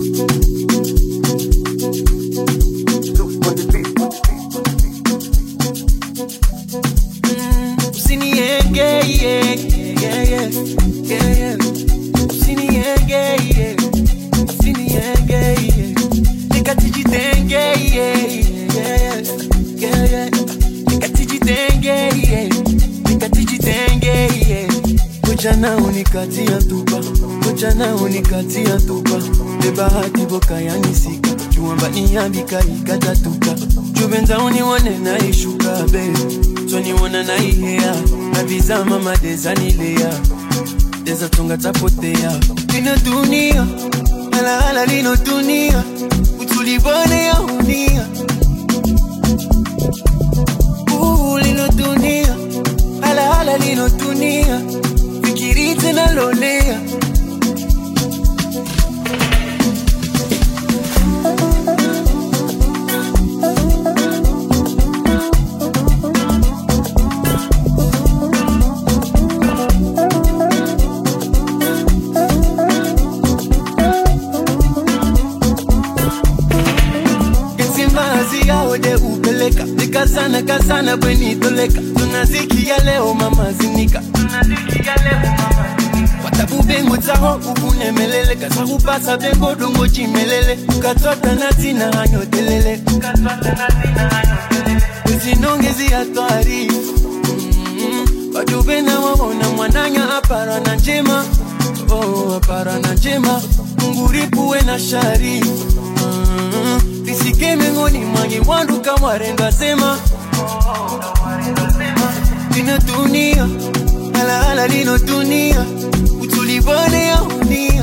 Ujana unikatia tupa Beba hati boka ya nisika Chuamba niambika ikatatuka Chubenza uniwane na ishuka be Twani wana na ihea Na viza mama deza nilea Deza tunga tapotea Lino dunia Hala hala lino dunia Utulibone ya unia Lino dunia Hala hala lino dunia Fikirite na lolea Kazana bweni toleka Tunazikia leo mama zinika Watabu bengu taho ukune melele Kasahu pasa bengo dungo chimelele Ukatwata natina hanyo telele Usinongezi atwari Wadubena wawona mwananya apara na njema Oh apara na njema Nguripuwe na shari Nisike mengoni mangi wandu kama renga sema Lino dunia Hala hala lino dunia Utulibone ya unia